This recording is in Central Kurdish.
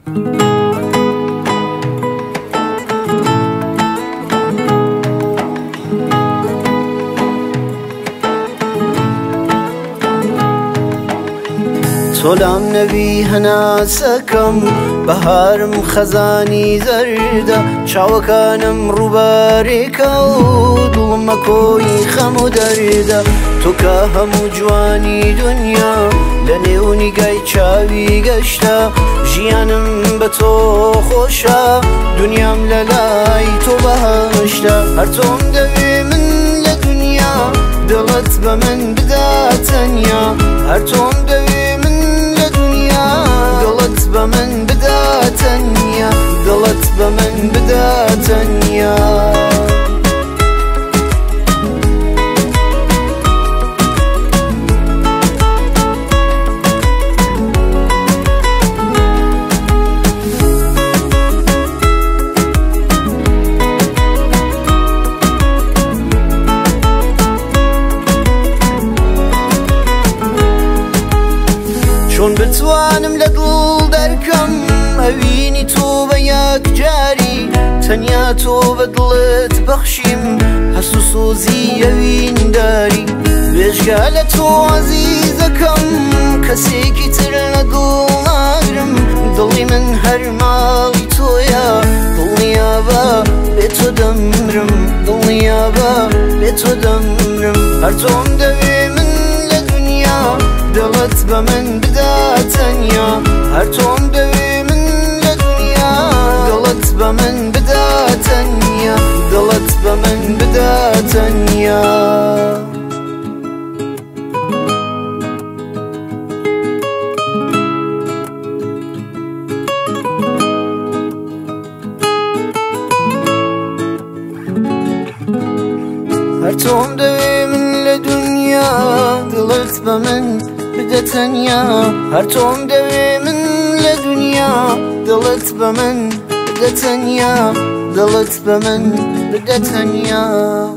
تۆلام نەوی هەناسەکەم بەهارم خەزانی زەردە چاوەکانم ڕووبارێکە و دڵمە کۆی خەم و دەردە تۆ کە هەموو جوانی دنیا لە نێو نیگای چاوی گەشتە ژیانم بە تۆ خۆشە دنیام لە لای تۆ بەهەشتە هەر تۆم دەوێ من لە دنیا دڵت بە من بدا تەنیا هەر تۆم دەوێ دڵت بە من بدا تەنیا دڵت بە من بدا تەنیا چۆن بتوانم لە دڵ دەرکەم ئەوینی تۆ بە یەکجاری تەنیا تۆ بە دڵت بەخشیم هەست و سۆزی ئەوینداری وێژگا لە تۆ عەزیزەکەم کەسێکی تر لە دڵ ناگرم دڵی من هەر ماڵی تۆیە دڵنیا بە بێ تۆ دەمرم دڵنیا بە بێ تۆ دەمرم هەر تۆم دەوێ من لە دنیا دڵت بە من بدا تەنیا هەر تۆم دەوێ من لە دنیا دڵت بە من بدا تەنیا دڵت بە من بدا تەنیا هەر تۆم دەوێ من لە دنیا دڵت بە من بدە تەنیا هەر تۆم دەوێ من لە دنیا دڵت بە من بدە تەنیا دڵت بە من بدە تەنیا